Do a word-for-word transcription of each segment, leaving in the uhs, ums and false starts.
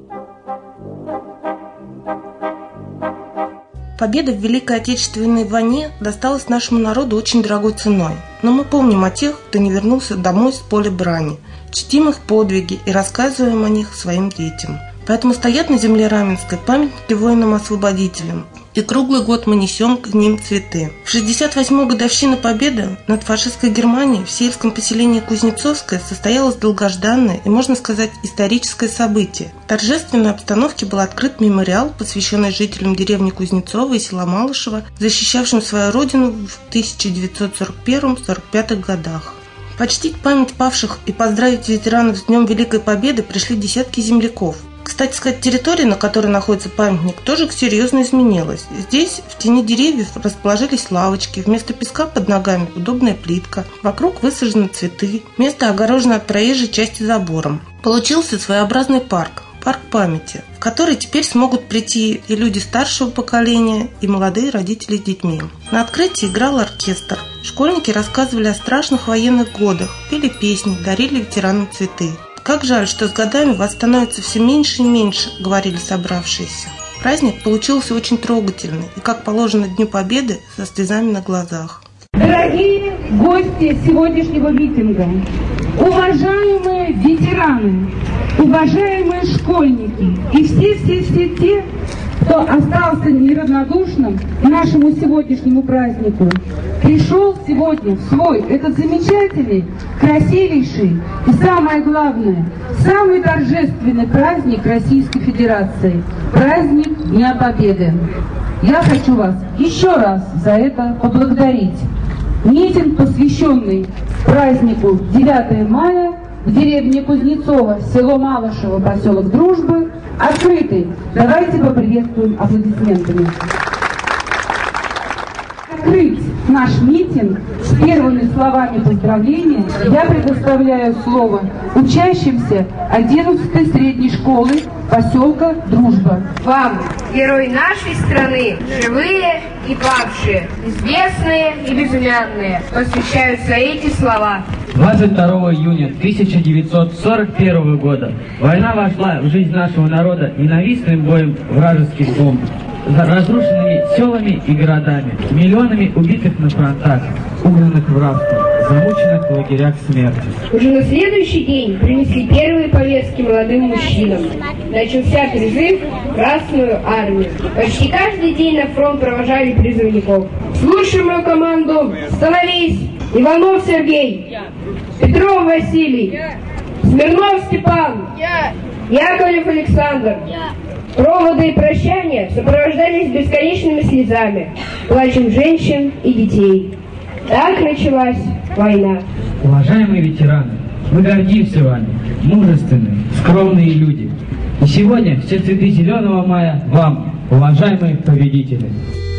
Победа в Великой Отечественной войне досталась нашему народу очень дорогой ценой. Но мы помним о тех, кто не вернулся домой с поля брани, чтим их подвиги и рассказываем о них своим детям. Поэтому стоят на земле Раменской памятники воинам-освободителям, и круглый год мы несем к ним цветы. В шестьдесят восьмую годовщину Победы над фашистской Германией в сельском поселении Кузнецовское состоялось долгожданное и, можно сказать, историческое событие. В торжественной обстановке был открыт мемориал, посвященный жителям деревни Кузнецова и села Малышево, защищавшим свою родину в тысяча девятьсот сорок первом — сорок пятом годах. Почтить память павших и поздравить ветеранов с Днем Великой Победы пришли десятки земляков. Кстати сказать, территория, на которой находится памятник, тоже серьезно изменилась. Здесь в тени деревьев расположились лавочки, вместо песка под ногами удобная плитка, вокруг высажены цветы, место огорожено от проезжей части забором. Получился своеобразный парк, парк памяти, в который теперь смогут прийти и люди старшего поколения, и молодые родители с детьми. На открытии играл оркестр. Школьники рассказывали о страшных военных годах, пели песни, дарили ветеранам цветы. «Как жаль, что с годами вас становится все меньше и меньше», — говорили собравшиеся. Праздник получился очень трогательный и, как положено Дню Победы, со слезами на глазах. Дорогие гости сегодняшнего митинга, уважаемые ветераны, уважаемые школьники и все-все-все те, кто остался неравнодушным к нашему сегодняшнему празднику, пришел сегодня в свой этот замечательный, красивейший и, самое главное, самый торжественный праздник Российской Федерации – праздник Дня Победы. Я хочу вас еще раз за это поблагодарить. Митинг, посвященный празднику девятого мая в деревне Кузнецова, село Малышево, поселок Дружбы, открытый. Давайте поприветствуем аплодисментами. Открыть наш митинг с первыми словами поздравления я предоставляю слово учащимся одиннадцатой средней школы поселка Дружба. Вам, герои нашей страны, живые и павшие, известные и безымянные, посвящаются эти слова. двадцать второго июня тысяча девятьсот сорок первого года война вошла в жизнь нашего народа ненавистным боем вражеских бомб, разрушенными селами и городами, миллионами убитых на фронтах, угнанных в рабство, замученных в лагерях смерти. Уже на следующий день принесли первые повестки молодым мужчинам. Начался призыв в Красную армию. Почти каждый день на фронт провожали призывников. Слушай мою команду. Становись. Иванов Сергей. Петров Василий. Смирнов Степан. Яковлев Александр. Проводы и прощания сопровождались бесконечными слезами, плачем женщин и детей. Так началась война. Уважаемые ветераны, мы гордимся вами, мужественные, скромные люди. И сегодня все цветы зеленого мая вам, уважаемые победители.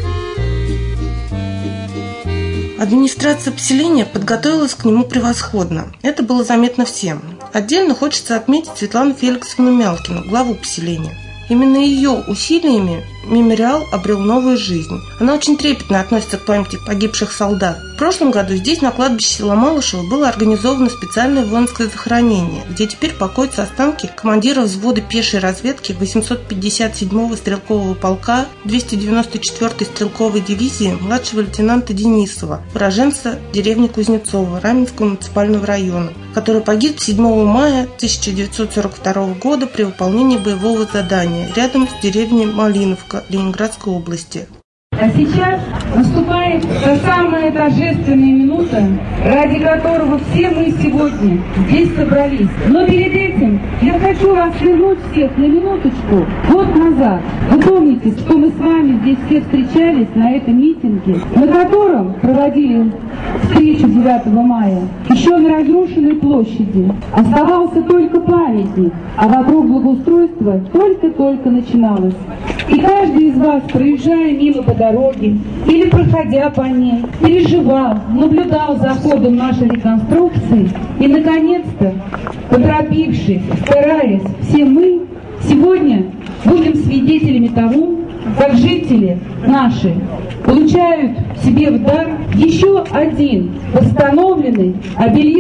Администрация поселения подготовилась к нему превосходно. Это было заметно всем. Отдельно хочется отметить Светлану Феликсовну Мялкину, главу поселения. Именно ее усилиями мемориал обрел новую жизнь. Она очень трепетно относится к памяти погибших солдат. В прошлом году здесь, на кладбище села Малышево, было организовано специальное воинское захоронение, где теперь покоятся останки командира взвода пешей разведки восемьсот пятьдесят седьмого стрелкового полка двести девяносто четвёртой стрелковой дивизии младшего лейтенанта Денисова, уроженца деревни Кузнецова Раменского муниципального района, который погиб седьмого мая тысяча девятьсот сорок второго года при выполнении боевого задания рядом с деревней Малиновка Ленинградской области. А сейчас наступает та самая торжественная минута, ради которого все мы сегодня здесь собрались. Но перед этим я хочу вас вернуть всех на минуточку год назад. Вы помните, что мы с вами здесь все встречались на этом митинге, на котором проводили встречу девятого мая. Еще на разрушенной площади оставался только памятник, а вокруг благоустройства только-только начиналось. И каждый из вас, проезжая мимо по дороге или проходя по ней, переживал, наблюдал за ходом нашей реконструкции и, наконец-то, поторопившись, стараясь, все мы сегодня будем свидетелями того, как жители наши получают себе в дар еще один восстановленный обелиск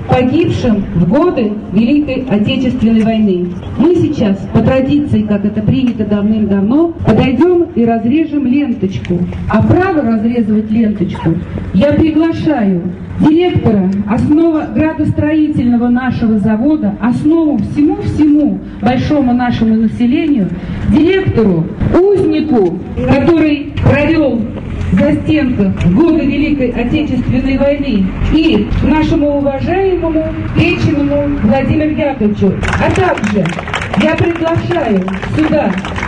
погибшим в годы Великой Отечественной войны. Мы сейчас, по традиции, как это принято давным-давно, подойдем и разрежем ленточку. А право разрезывать ленточку я приглашаю директора основа градостроительного нашего завода, основу всему-всему большому нашему населению, директору, узнику, который провел в застенках в годы Великой Отечественной войны, и нашему уважаемому Печеному Владимиру Яковлевичу. А также я приглашаю сюда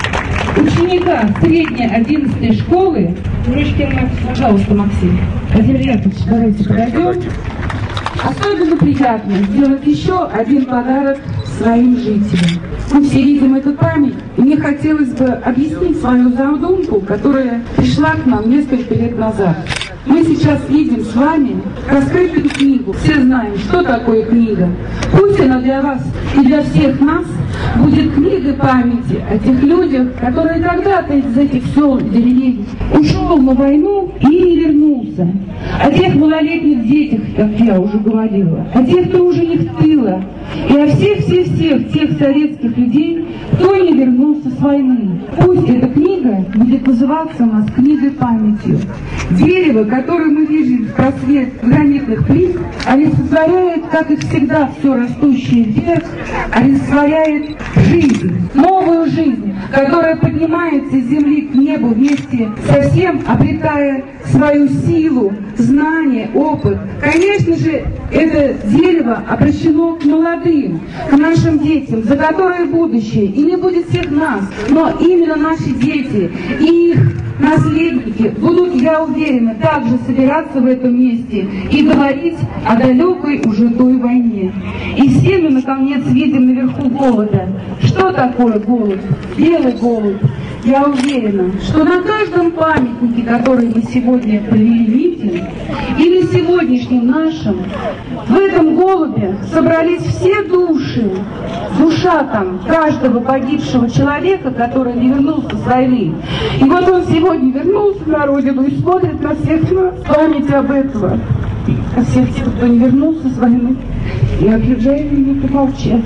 ученика средней одиннадцатой школы. Ручкин Максим, пожалуйста, Максим. Владимир Яковлевич, давайте подойдем. Особенно приятно сделать еще один подарок своим жителям. Мы все видим эту память, и мне хотелось бы объяснить свою задумку, которая пришла к нам несколько лет назад. Мы сейчас видим с вами раскрытую книгу. Все знаем, что такое книга. Пусть она для вас и для всех нас будет книгой памяти о тех людях, которые когда-то из этих сел и деревень ушел на войну и не вернулся. О тех малолетних детях, как я уже говорила, о тех, кто уже не в тыле, и о всех-всех-всех тех советских людей, кто не вернулся с войны. Пусть эта книга будет называться у нас книгой памятью. Дерево, которое мы видим в просвет гранитных плит, олицетворяет, как и всегда, все растущее вверх, олицетворяет жизнь, новую жизнь, которая поднимается из земли к небу вместе со всем, обретая свою силу, знание, опыт. Конечно же, это дерево обращено к молодым, к нашим детям, за которые будущее. И не будет всех нас, но именно наши дети и их наследники будут, я уверена, также собираться в этом месте и говорить о далекой уже той войне. И все мы, наконец, видим наверху голода. Что такое голод? Белый голод. Я уверена, что на каждом памятнике, который мы сегодня провели митинг, или сегодняшнем нашем, в этом голубе собрались все души, душа там каждого погибшего человека, который не вернулся с войны. И вот он сегодня вернулся на родину и смотрит на всех нас в память об этом, о всех тех, кто не вернулся с войны, и объявляем ему помолчать.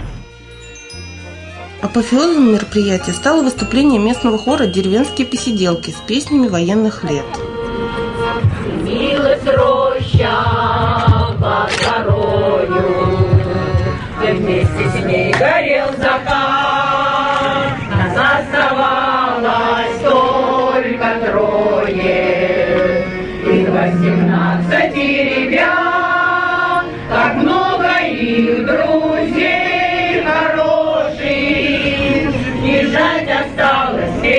Апофеозом мероприятия стало выступление местного хора «Деревенские посиделки» с песнями военных лет. Милость роща под горою, и вместе с ней горел закат. Нас оставалось только трое, и восемнадцать ребят, как много их друзей хороших, бежать осталось в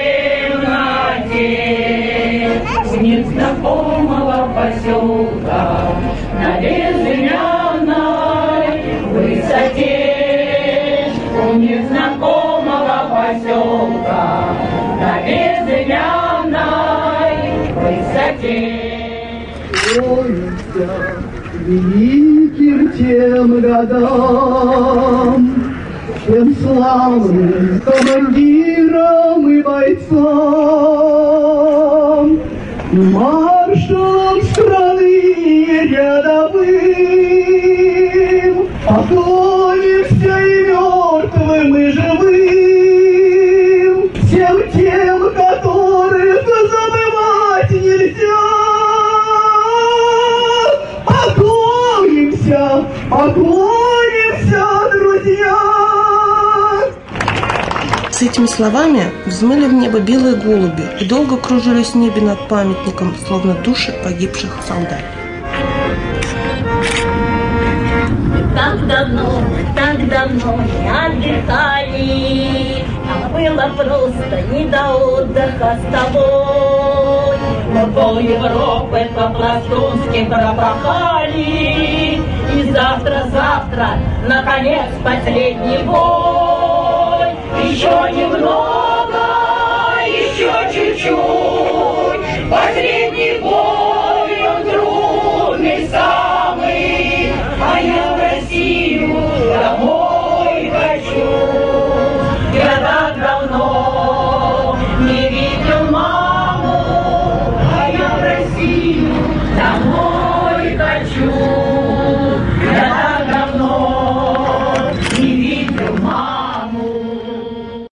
темноте. У незнакомого поселка на безымянной высоте, у незнакомого поселка на безымянной высоте. Кланяемся великим тем годам, тем славным командирам и бойцам, маршалам страны рядовым, поклонимся и мертвым, и живым, всем тем, которых забывать нельзя. Поклонимся, поклонимся, друзья. С этими словами взмыли в небо белые голуби и долго кружились в небе над памятником, словно души погибших солдат. Так давно, так давно не отдыхали, нам было просто не до отдыха с тобой. Мы пол Европы по-пластунски пропахали, и завтра-завтра, наконец, последний бой. Еще немного, еще чуть-чуть, последний бой.